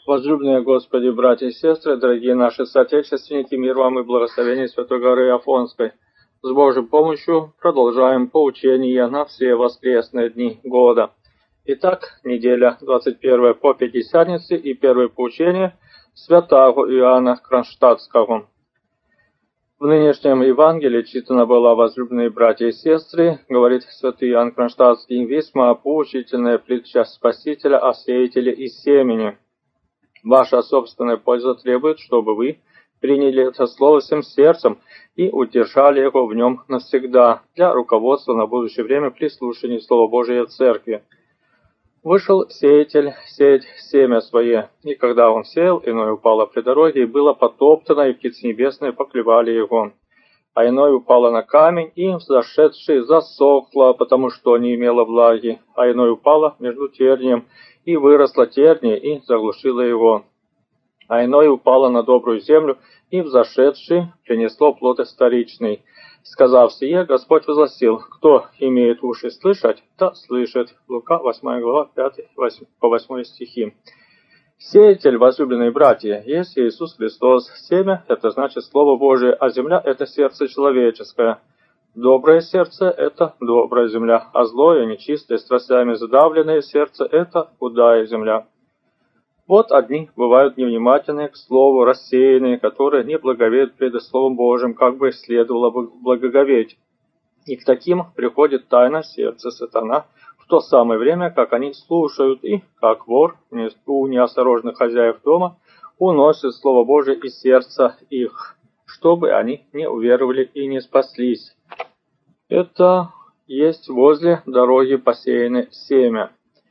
Возлюбленные Господи, братья и сестры, дорогие наши соотечественники, мир вам и благословение Святой горы Афонской. С Божьей помощью продолжаем поучение на все воскресные дни года. Итак, неделя 21 по Пятидесятнице и первое поучение святого Иоанна Кронштадтского. В нынешнем Евангелии читано было, возлюбленные братья и сестры, говорит святый Иоанн Кронштадтский, весьма поучительная притча Спасителя о сеятеле и семени. Ваша собственная польза требует, чтобы вы приняли это слово всем сердцем и удержали его в нем навсегда, для руководства на будущее время при слушании Слова Божия в церкви. Вышел сеятель сеять семя свое, и когда он сеял, иное упало при дороге, и было потоптано, и птицы небесные поклевали его. А иное упало на камень, и, взошедший, засохло, потому что не имело влаги, а иное упало между тернием, и выросло терние, и заглушило его. А иное упало на добрую землю, и, взошедший, принесло плод вторичный. Сказав сие, Господь возгласил: кто имеет уши слышать, да слышит. Лука, 8 глава, 5 по 8 стихи. Сеятель, возлюбленные братья, есть Иисус Христос. Семя – это значит Слово Божие, а земля – это сердце человеческое. Доброе сердце – это добрая земля, а злое, нечистое, страстями задавленное сердце – это худая земля. Вот одни бывают невнимательные к слову, рассеянные, которые не благоговеют пред Словом Божьим, как бы следовало бы благоговеть. И к таким приходит тайна сердца сатана в то самое время, как они слушают, и, как вор у неосторожных хозяев дома, уносит Слово Божие из сердца их, чтобы они не уверовали и не спаслись. Это есть возле дороги посеяны семя.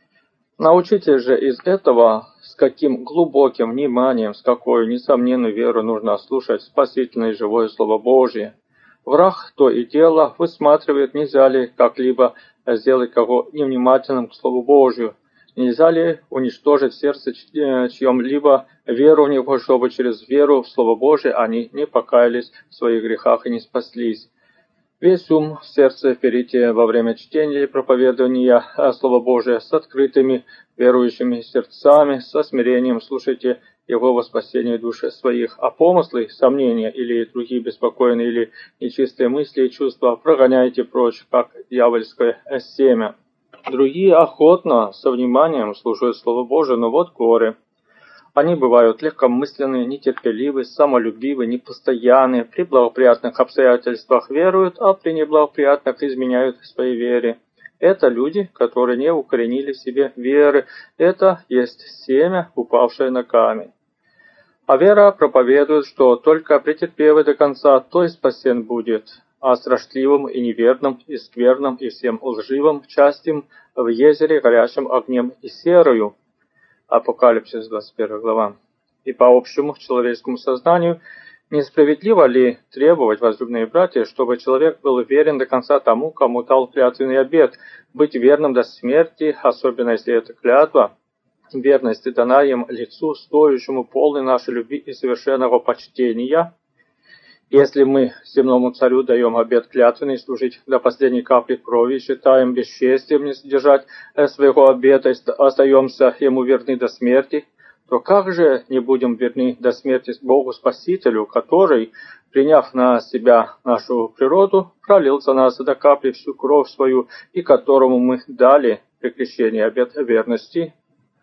Научитесь же из этого, с каким глубоким вниманием, с какой несомненной верой нужно слушать спасительное и живое Слово Божие. Враг то и дело высматривает, нельзя ли как-либо сделать кого невнимательным к Слову Божию, нельзя ли уничтожить в сердце чьем-либо веру в него, чтобы через веру в Слово Божие они не покаялись в своих грехах и не спаслись. Весь ум в сердце перейти во время чтения и проповедования Слова Божия с открытыми верующими сердцами, со смирением слушайте Его во спасении души своих, а помыслы, сомнения или другие беспокойные или нечистые мысли и чувства прогоняйте прочь, как дьявольское семя. Другие охотно, со вниманием слушают Слово Божие, но вот горе. Они бывают легкомысленные, нетерпеливые, самолюбивые, непостоянные, при благоприятных обстоятельствах веруют, а при неблагоприятных изменяют своей вере. Это люди, которые не укоренили в себе веры. Это есть семя, упавшее на камень. А вера проповедует, что только претерпевый до конца, то и спасен будет. А страшливым и неверным, и скверным, и всем лживым частям в езере горящим огнем и серою. Апокалипсис, 21 глава. И по общему человеческому сознанию, несправедливо ли требовать, возлюбленные братья, чтобы человек был верен до конца тому, кому дал клятвенный обет, быть верным до смерти, особенно если это клятва, верность дана им лицу, стоящему полной нашей любви и совершенного почтения. Если мы земному царю даем обет клятвенный служить до последней капли крови, считаем бесчестием не сдержать своего обета и остаемся ему верны до смерти, то как же не будем верны до смерти Богу Спасителю, который, приняв на себя нашу природу, пролил за нас до капли всю кровь свою, и которому мы дали при крещении обет верности?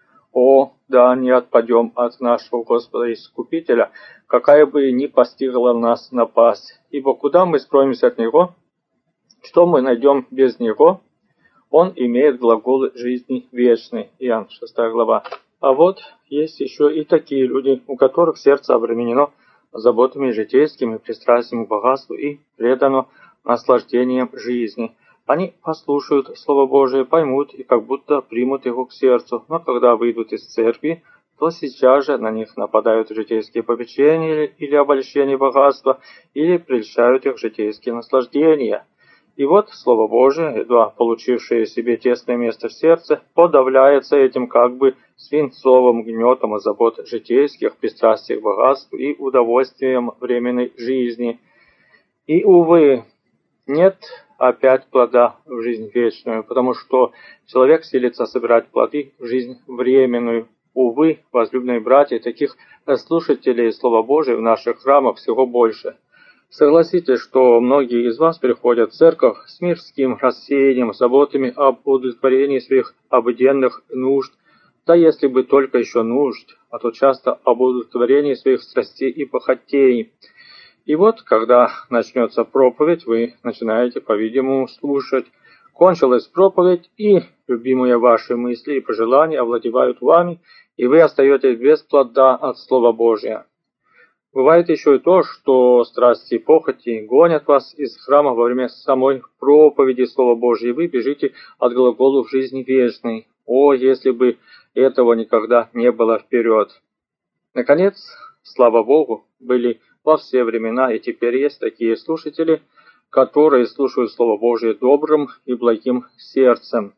О, да не отпадем от нашего Господа Искупителя, какая бы ни постигла нас напасть. Ибо куда мы скроемся от Него? Что мы найдем без Него? Он имеет глаголы жизни вечной. Иоанн, 6 глава. А вот есть еще и такие люди, у которых сердце обременено заботами житейскими, пристрастием к богатству и предано наслаждением жизни. Они послушают Слово Божие, поймут и как будто примут его к сердцу, но когда выйдут из церкви, то сейчас же на них нападают житейские попечения или обольщение богатства, или прельщают их житейские наслаждения. И вот Слово Божие, едва получившее себе тесное место в сердце, подавляется этим как бы свинцовым гнетом от забот житейских, пристрастий к богатству и удовольствием временной жизни. И, увы, нет опять плода в жизнь вечную, потому что человек силится собирать плоды в жизнь временную. Увы, возлюбленные братья, таких слушателей Слова Божия в наших храмах всего больше. Согласитесь, что многие из вас приходят в церковь с мирским рассеянием, заботами об удовлетворении своих обыденных нужд, да если бы только еще нужд, а то часто об удовлетворении своих страстей и похотей. И вот, когда начнется проповедь, вы начинаете, по-видимому, слушать. Кончилась проповедь, и любимые ваши мысли и пожелания овладевают вами, и вы остаетесь без плода от Слова Божия. Бывает еще и то, что страсти и похоти гонят вас из храма во время самой проповеди Слова Божия, и вы бежите от глаголов жизни вечной. О, если бы этого никогда не было вперед! Наконец, слава Богу, были во все времена, и теперь есть такие слушатели, которые слушают Слово Божие добрым и благим сердцем,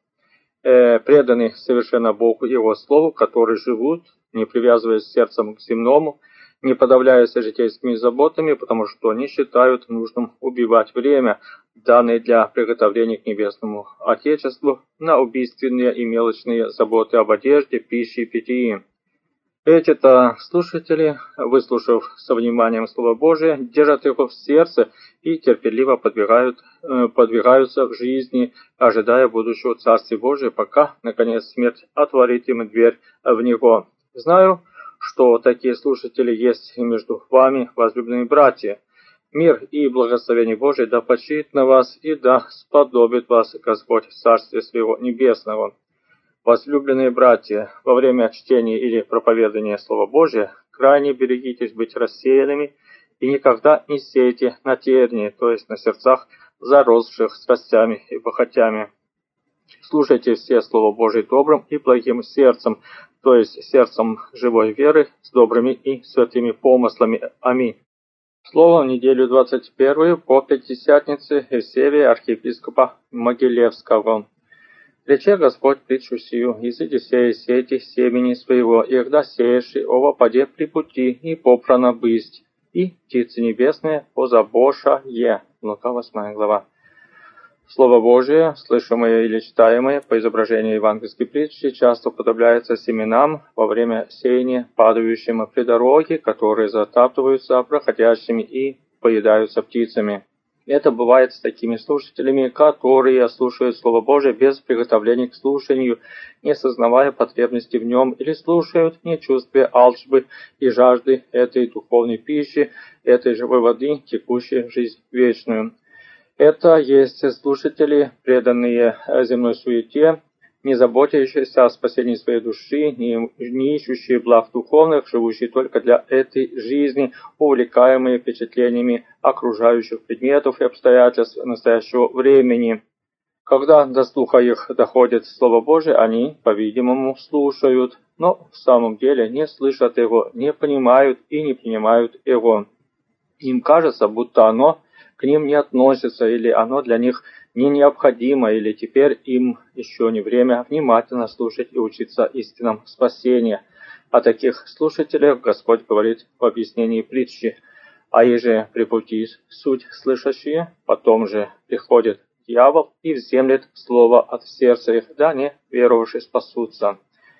преданы совершенно Богу и Его Слову, которые живут, не привязываясь сердцем к земному, не подавляясь житейскими заботами, потому что не считают нужным убивать время, данное для приготовления к небесному Отечеству, на убийственные и мелочные заботы об одежде, пище и питье. Эти-то слушатели, выслушав со вниманием Слово Божие, держат его в сердце и терпеливо подвигаются в жизни, ожидая будущего Царствия Божия, пока, наконец, смерть отворит им дверь в него. Знаю, что такие слушатели есть и между вами, возлюбленные братья. Мир и благословение Божие да почиет на вас и да сподобит вас Господь в Царстве Своего Небесного. Возлюбленные братья, во время чтения или проповедания Слова Божия крайне берегитесь быть рассеянными и никогда не сейте на тернии, то есть на сердцах, заросших страстями и похотями. Слушайте все Слово Божие добрым и благим сердцем, то есть сердцем живой веры с добрыми и святыми помыслами. Аминь. Слово в неделю 21 по Пятидесятнице Евсевия архиепископа Могилевского. Рече Господь притчу сию: «Изыди сея сети семени своего, и когда сеешь, ово поде при пути, и попрано бысть, и птицы небесные позабоша е». Лука 8 глава. Слово Божие, слышимое или читаемое по изображению евангельской притчи, часто употребляется семенам во время сеяния, падающим при дороге, которые затаптываются проходящими и поедаются птицами. Это бывает с такими слушателями, которые слушают Слово Божие без приготовления к слушанию, не сознавая потребности в нем, или слушают, не чувствуя алчбы и жажды этой духовной пищи, этой живой воды, текущей в жизнь вечную. Это есть слушатели, преданные земной суете, не заботящиеся о спасении своей души, не ищущие благ духовных, живущие только для этой жизни, увлекаемые впечатлениями окружающих предметов и обстоятельств настоящего времени. Когда до слуха их доходит Слово Божие, они, по-видимому, слушают, но в самом деле не слышат его, не понимают и не принимают его. Им кажется, будто оно к ним не относится, или оно для них не необходимо, или теперь им еще не время внимательно слушать и учиться истинам спасения. О таких слушателях Господь говорит в объяснении притчи: «А еже при пути суть слышащие, потом же приходит дьявол и вземлет слово от сердца их, да не веровавшие спасутся».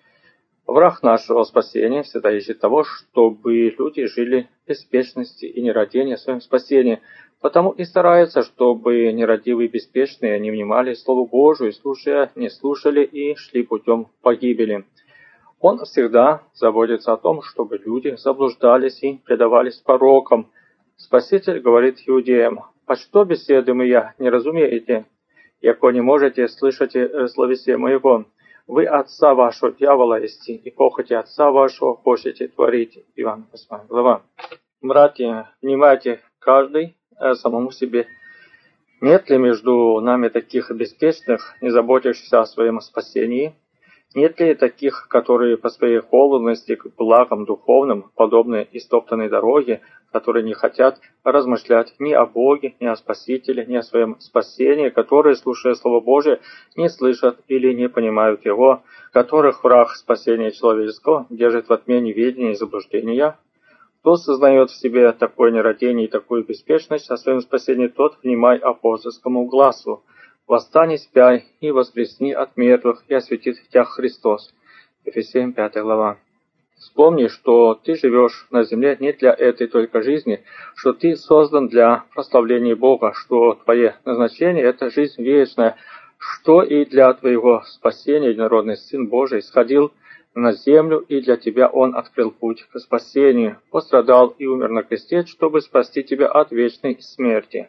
Враг нашего спасения всегда ищет того, чтобы люди жили в беспечности и нерадении о своем спасении, потому и старается, чтобы нерадивые и беспечные не внимали Слову Божию, слушая, не слушали и шли путем погибели. Он всегда заботится о том, чтобы люди заблуждались и предавались порокам. Спаситель говорит иудеям: «По что беседы моя не разумеете, яко не можете слышать словесе моего? Вы отца вашего дьявола есте, и похоти отца вашего хочете творить». Иоанн 8 глава. Братья, внимайте каждый самому себе. Нет ли между нами таких беспечных, не заботящихся о своем спасении? Нет ли таких, которые по своей холодности к благам духовным, подобны истоптанной дороге, которые не хотят размышлять ни о Боге, ни о Спасителе, ни о своем спасении, которые, слушая Слово Божие, не слышат или не понимают его, которых враг спасения человеческого держит в тьме неведения и заблуждения? Кто сознает в себе такое нерадение и такую беспечность о своем спасении, тот внимай апостольскому глазу: «Восстань и спяй, и воскресни от мертвых, и осветит тебя Христос». Ефесянам 5 глава. Вспомни, что ты живешь на земле не для этой только жизни, что ты создан для прославления Бога, что твое назначение – это жизнь вечная, что и для твоего спасения единородный Сын Божий сходил на землю, и для тебя Он открыл путь к спасению, пострадал и умер на кресте, чтобы спасти тебя от вечной смерти.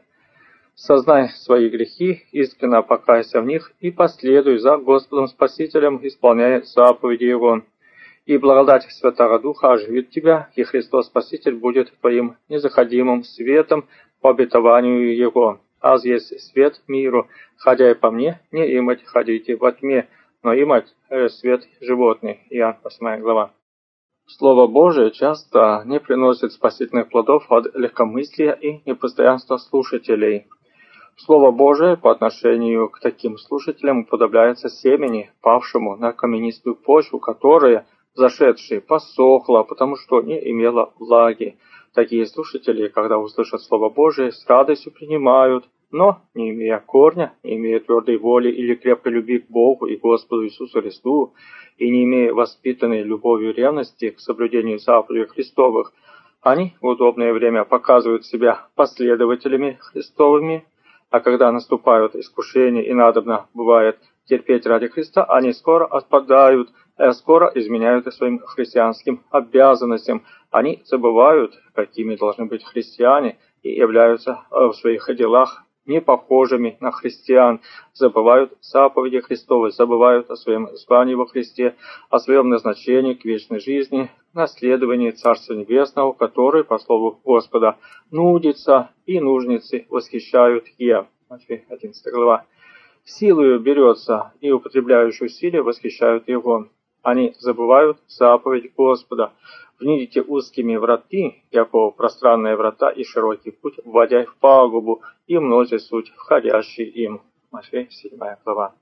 Сознай свои грехи, искренне покайся в них и последуй за Господом Спасителем, исполняя заповеди Его. И благодать Святого Духа оживит тебя, и Христос Спаситель будет твоим незаходимым светом по обетованию Его. Аз есть свет миру, ходя и по мне, не имать ходите во тьме, но имать свет животный. Иоанн 8 глава. Слово Божие часто не приносит спасительных плодов от легкомыслия и непостоянства слушателей. Слово Божие по отношению к таким слушателям уподобляется семени, павшему на каменистую почву, которая, зашедшая, посохла, потому что не имела влаги. Такие слушатели, когда услышат Слово Божие, с радостью принимают, но, не имея корня, не имея твердой воли или крепкой любви к Богу и Господу Иисусу Христу, и не имея воспитанной любовью и ревности к соблюдению заповедей Христовых, они в удобное время показывают себя последователями Христовыми, а когда наступают искушения и надобно бывает терпеть ради Христа, они скоро отпадают, скоро изменяют своим христианским обязанностям. Они забывают, какими должны быть христиане, и являются в своих делах не похожими на христиан, забывают заповеди Христовы, забывают о своем звании во Христе, о своем назначении к вечной жизни, наследовании Царства Небесного, который, по слову Господа, нудится, и нужницы восхищают Е. Матфея 11 глава. Силою берется, и употребляющую силе восхищают его. Они забывают заповедь Господа. Вникните узкими враты, яко пространные врата и широкий путь, вводя в пагубу, и мнози суть, входящие им. Матфея 7 глава.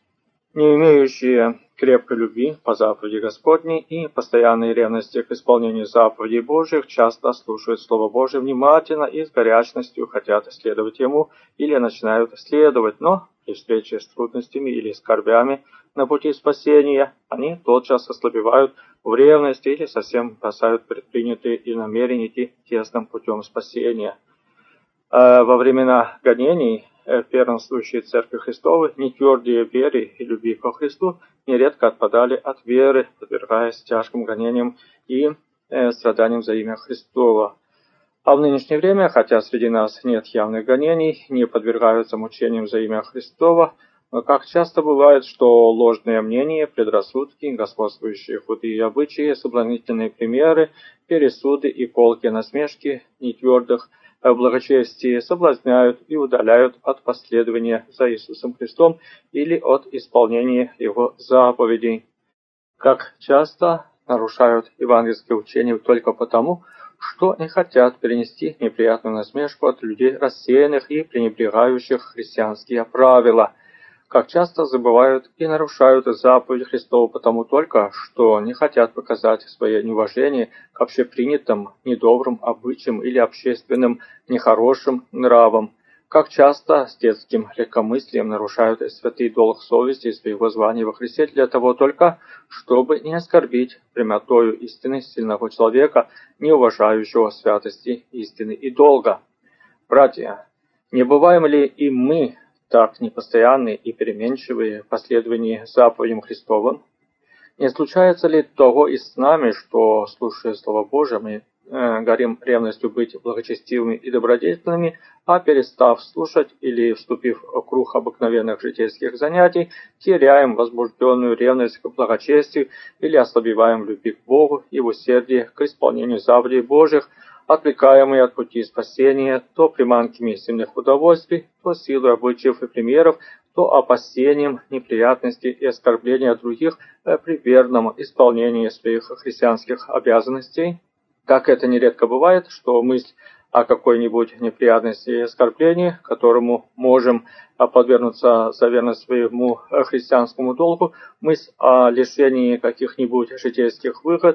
Не имеющие крепкой любви по заповеди Господней и постоянной ревности к исполнению заповедей Божьих часто слушают Слово Божие внимательно и с горячностью хотят следовать Ему или начинают следовать, но при встрече с трудностями или скорбями на пути спасения они тотчас ослабевают в ревности или совсем бросают предпринятые и намерения идти тесным путем спасения. Во времена гонений первенствующие Церкви Христовой, нетвердые в вере и любви ко Христу, нередко отпадали от веры, подвергаясь тяжким гонениям и страданиям за имя Христово. А в нынешнее время, хотя среди нас нет явных гонений, не подвергаются мучениям за имя Христово, но как часто бывает, что ложные мнения, предрассудки, господствующие худые обычаи, соблазнительные примеры, пересуды и колкие насмешки нетвердых в благочестии соблазняют и удаляют от последования за Иисусом Христом или от исполнения Его заповедей. Как часто нарушают евангельское учение только потому, что не хотят перенести неприятную насмешку от людей рассеянных и пренебрегающих христианские правила. Как часто забывают и нарушают заповедь Христову потому только, что не хотят показать свое неуважение к общепринятым недобрым обычаям или общественным нехорошим нравам. Как часто с детским легкомыслием нарушают святый долг совести и своего звания во Христе для того только, чтобы не оскорбить прямотою истины сильного человека, не уважающего святости истины и долга. Братья, не бываем ли и мы так непостоянные и переменчивые в последовании заповедям Христовым? Не случается ли того и с нами, что, слушая Слово Божие, мы горим ревностью быть благочестивыми и добродетельными, а перестав слушать или вступив в круг обыкновенных житейских занятий, теряем возбужденную ревность к благочестию или ослабеваем в любви к Богу и в усердии к исполнению заповедей Божьих, отвлекаемые от пути спасения то приманками земных удовольствий, то силой обычаев и примеров, то опасением неприятностей и оскорбления других при верном исполнении своих христианских обязанностей. Как это нередко бывает, что мысль о какой-нибудь неприятности и оскорблении, которому можем подвергнуться за верность своему христианскому долгу, мысль о лишении каких-нибудь житейских выгод,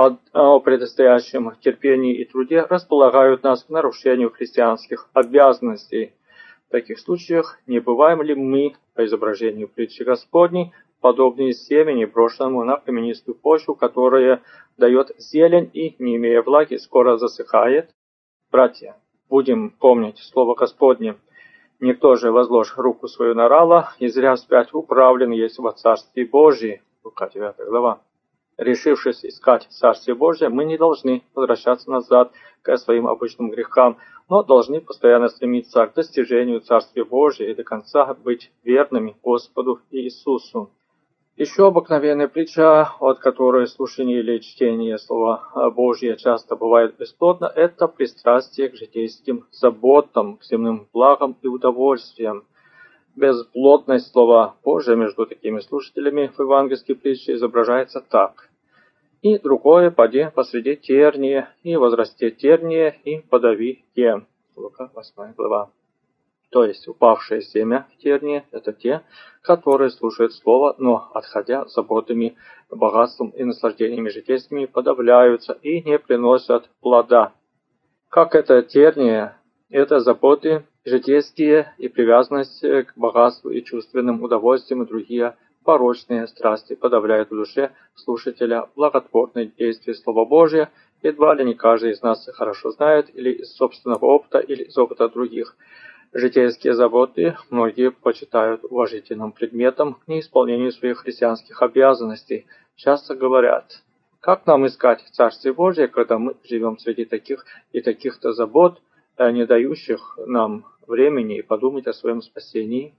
о предстоящем терпении и труде располагают нас к нарушению христианских обязанностей. В таких случаях не бываем ли мы, по изображению притчи Господней, подобные семени, брошенному на каменистую почву, которая дает зелень и, не имея влаги, скоро засыхает. Братья, будем помнить слово Господне. Никто же, возложь руку свою на рала, и зря вспять управлен есть во Царстве Божьем. Лука 9 глава. Решившись искать Царствие Божие, мы не должны возвращаться назад к своим обычным грехам, но должны постоянно стремиться к достижению Царствия Божия и до конца быть верными Господу Иисусу. Еще обыкновенная притча, от которой слушание или чтение Слова Божия часто бывает бесплодно, это пристрастие к житейским заботам, к земным благам и удовольствиям. Безплотность Слова Божия между такими слушателями в евангельской притче изображается так. «И другое поди посреди терния, и возрасте терния, и подави те». Лука 8 глава. То есть упавшее семя в тернии – это те, которые слушают Слово, но, отходя заботами, богатством и наслаждениями житейскими, подавляются и не приносят плода. Как это терние, это заботы житейские и привязанность к богатству и чувственным удовольствиям и другие порочные страсти подавляют в душе слушателя благотворные действия Слова Божия. Едва ли не каждый из нас хорошо знает или из собственного опыта, или из опыта других. Житейские заботы многие почитают уважительным предметом к неисполнению своих христианских обязанностей. Часто говорят, как нам искать Царствие Божие, когда мы живем среди таких и таких-то забот, не дающих нам времени подумать о своем спасении?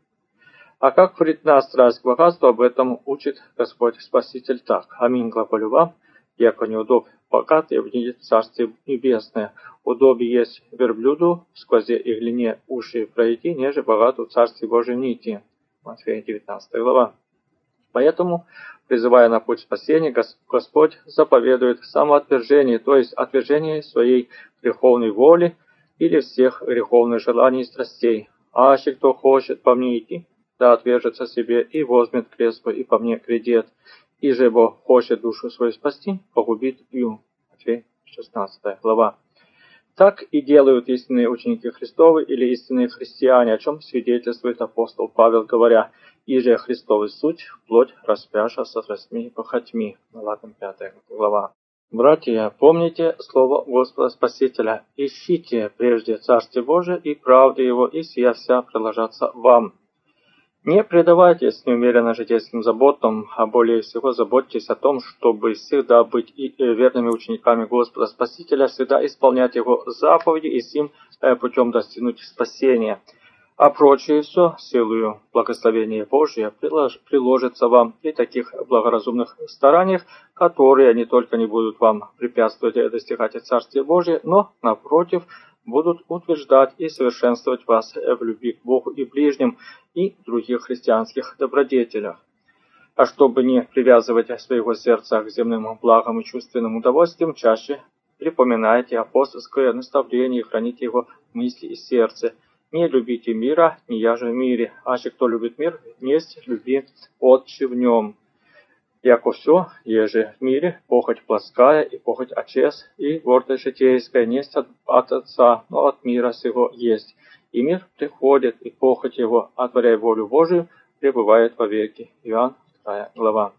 А как вредна страсть к богатству, об этом учит Господь Спаситель так. Аминь, глаголю вам, яко неудоб богатый внидет Царствие Небесное. Удобе есть верблюду, в сквозе и глине уши пройти, неже богату Царствие Божие нити. Матфея 19 глава. Поэтому, призывая на путь спасения, Господь заповедует самоотвержение, то есть отвержение своей греховной воли или всех греховных желаний и страстей. А если кто хочет по мне идти, да отвержется себе и возьмет крест свой, и по мне грядет. И же бо хочет душу свою спасти, погубит ее. Матфея 16 глава. Так и делают истинные ученики Христовы или истинные христиане, о чем свидетельствует апостол Павел, говоря, «Иже Христовый суть, плоть распяша со страстьми и похотьми». Галатам 5 глава. Братья, помните слово Господа Спасителя. Ищите прежде Царствие Божие и правды Его, и сия вся приложатся вам. Не предавайтесь неумеренно житейским заботам, а более всего заботьтесь о том, чтобы всегда быть верными учениками Господа Спасителя, всегда исполнять Его заповеди и сим путем достигнуть спасения. А прочее все, силою благословения Божия, приложится вам и таких благоразумных стараниях, которые не только не будут вам препятствовать достигать Царствия Божия, но, напротив, будут утверждать и совершенствовать вас в любви к Богу и ближним, и других христианских добродетелях. А чтобы не привязывать своего сердца к земным благам и чувственным удовольствиям, чаще припоминайте апостольское наставление и храните его в мысли и сердце. Не любите мира, не яже в мире, аще кто любит мир, несть люби Отче в нем. Яко все, еже в мире, похоть плотская и похоть очес, и гордость житейская несть от Отца, но от мира сего есть. И мир приходит, и похоть его, отворяя волю Божию, пребывает вовеки. Иоанн 2 глава.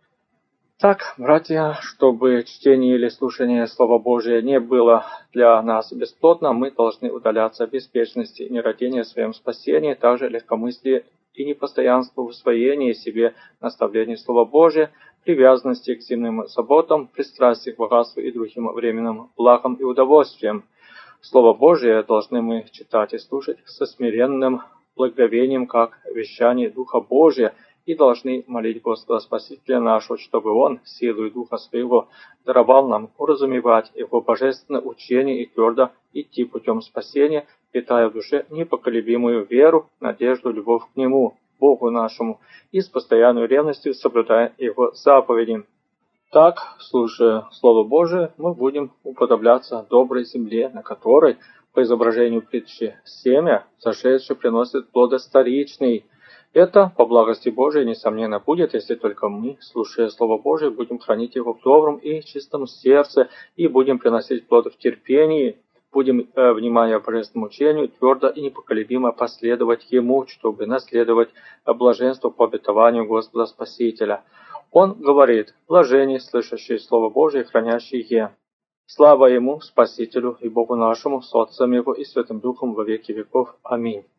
Так, братья, чтобы чтение или слушание Слова Божия не было для нас бесплодно, мы должны удаляться от беспечности и нерадения в своем спасении, также легкомыслие и непостоянство в усвоении себе наставлений Слова Божия, привязанности к земным заботам, пристрастии к богатству и другим временным благам и удовольствиям. Слово Божие должны мы читать и слушать со смиренным благоговением, как вещание Духа Божия, и должны молить Господа Спасителя нашего, чтобы Он, силой Духа Своего, даровал нам уразумевать Его божественное учение и твердо идти путем спасения, питая в душе непоколебимую веру, надежду, любовь к Нему, Богу нашему, и с постоянной ревностью соблюдая Его заповеди. Так, слушая Слово Божие, мы будем уподобляться доброй земле, на которой, по изображению притчи, семя, зашедшее, приносит плодосторичный. Это, по благости Божией, несомненно будет, если только мы, слушая Слово Божие, будем хранить его в добром и чистом сердце и будем приносить плод в терпении, Будем, внимая божественному учению, твердо и непоколебимо последовать ему, чтобы наследовать блаженство по обетованию Господа Спасителя. Он говорит: блаженные, слышащие Слово Божие и хранящие. Слава Ему, Спасителю и Богу нашему, с Отцем Его и Святым Духом во веки веков. Аминь.